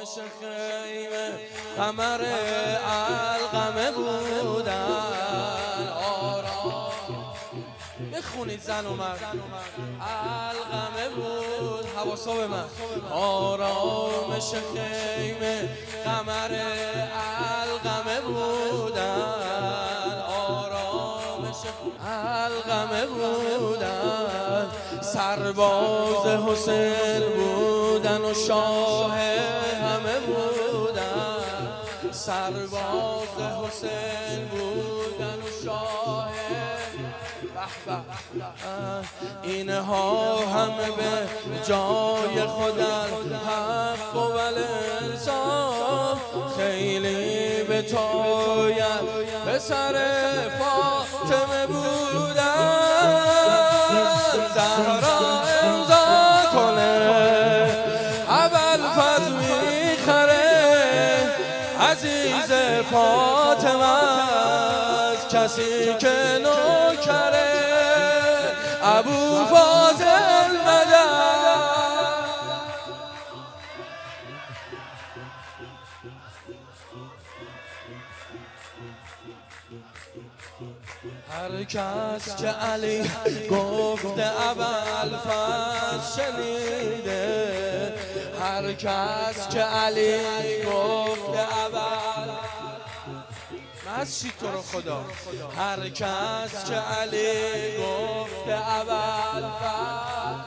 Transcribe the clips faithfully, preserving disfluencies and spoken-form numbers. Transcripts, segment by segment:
آرامش خیمه قمر علقمه بودن. آرام بخونید زن و مرد. علقمه بود، حواسا به من. آرامش خیمه قمر علقمه بودن. آرامش علقمه بودن. سرباز حسین بودن و شاه همه بودن. سرباز حسین بودن و شاه اینها همه به جای خودن حق و انصاف خیلی به تویت به سر فاطمه بودن. زهرا امضا کنه ابوالفضل میخره عزیز فاطمه از کسی که نوکره ابوالفضل مدد. هر کس که علی گفته ابوالفضل شنیده. هر کس که علی گفته ابوالفضل مسجد تو رو خدا. هر کس که علی گفته ابوالفضل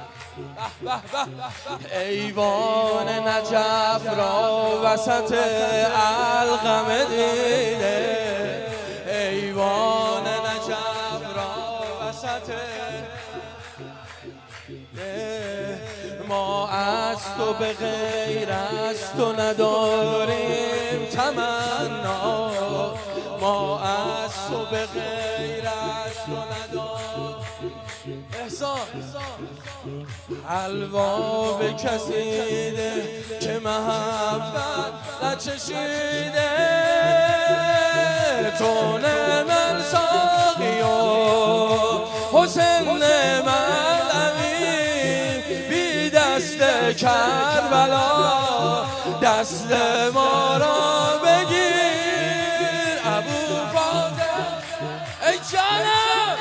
ایوان نجف را وسط علقمه دیده. ایوان نجف را وسط ما از تو به غیر از تو نداریم تمنا. ما از تو به غیر از تو نداریم احسان. حلوا به کسیده که محبت نچشیده. تو من ساقی و حسین من امین بی دست کربلا دست ما را بگیر ابوالفضل ای جانم.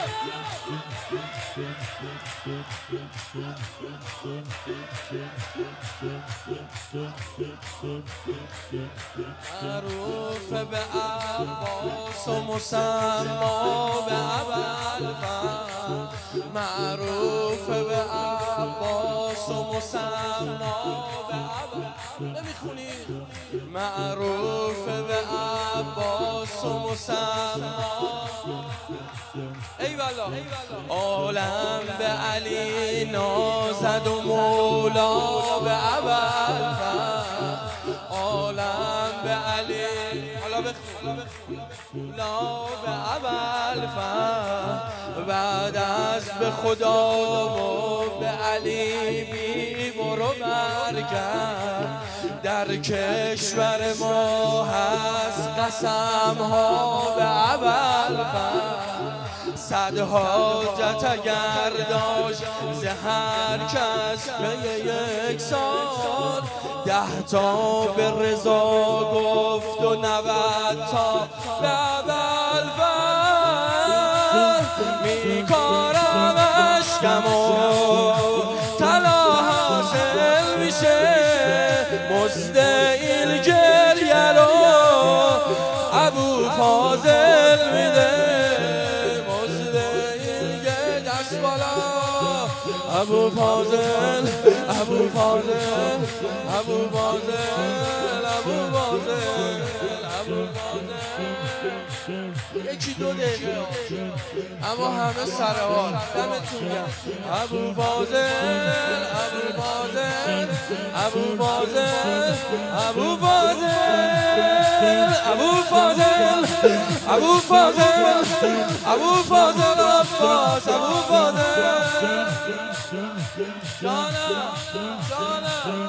معروف به عباس و مسما به ابوالفضل. معروف به عباس و مسما به ابوالفضل. نمیخونی؟ معروف به عباس و مسما ای والا. عالم به علی نازد و مولا به ابوالفضل. عالم به علی حالا بخون مولا به ابوالفضل. بعد از به خدا و به علی بی برو برگرد. در کشور ما هست قسم ها به ابوالفضل. صد حاجت اگر داشت ز هر کس به یک سال. ده تا به رضا گفت و نود تا به ابوالفضل. میکارم اشکم و طلا حاصل میشه. مزد این گریه رو ابوالفضل میده. ابوالفضل ابوالفضل ابوالفضل ابوالفضل ابوالفضل. یکی دو دقیقه اما همه سرحال دمتون گرم. ابوالفضل ابوالفضل ابوالفضل ابوالفضل ابوالفضل ابوالفضل ابوالفضل عباس ابوالفضل. جانم جانم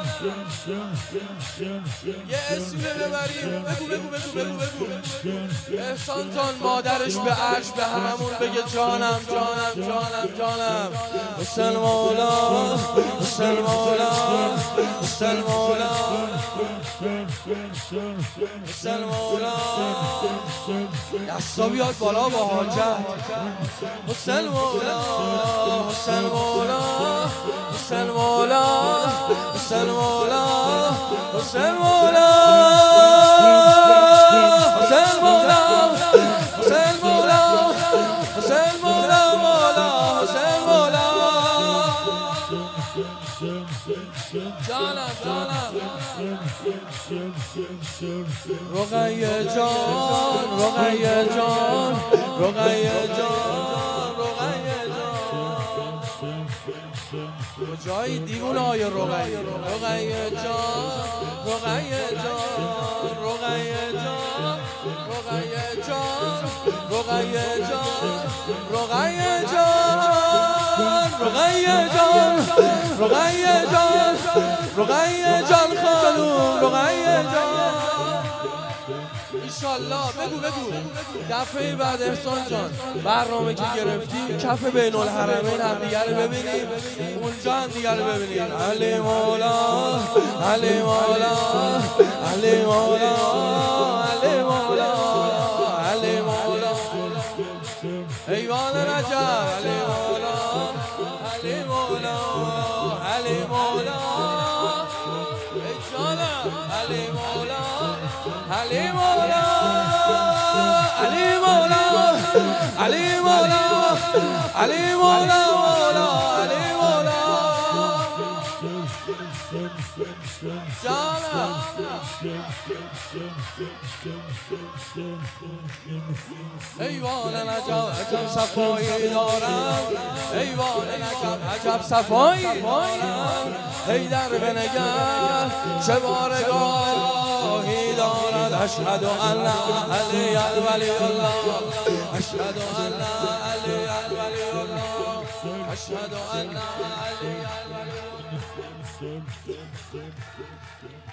یه اسمی ببریم. بگو بگو بگو بگو بگو. احسان جان مادرش به عرش به هممون بگه جانم جانم جانم جانم. حسین مولا حسین مولا حسین مولا حسین مولا دستا بیاد بالا با حاجت حسین مولا حسین مولا حسین مولا حسین مولا حسین مولا حسین مولا حسین مولا حسین مولا مولا حسین مولا جانم جانم رقیه جان رقیه جان رقیه جان رقیه جان کجایی دیوونه های رقیه رقیه جان رقیه جان رقیه جان رقیه جان رقیه جان رقیه جان رقیه جان رقیه جان رقیه جان خانوم رقیه جان ایشالله بگو بگو دفعه بعد احسان جان برنامه که گرفتیم کف بین الحرمین هم دیگر رو ببینیم اونجا هم دیگر رو ببینیم علی مولا علی مولا علی مولا علی مولا علی مولا ایوان رجب علی مولا علی مولا علی مولا ای جانم علی مولا علی مولا علی مولا علی مولا علی مولا مولا علی مولا جانم ایوان نجب عجب صفایی دارم ایوان نجب عجب صفایی دارم حیدر بنگر چه بارگاهی دارد اشهد ان علی ولی الله اشهد ان علی ولی الله اشهد ان علی ولی الله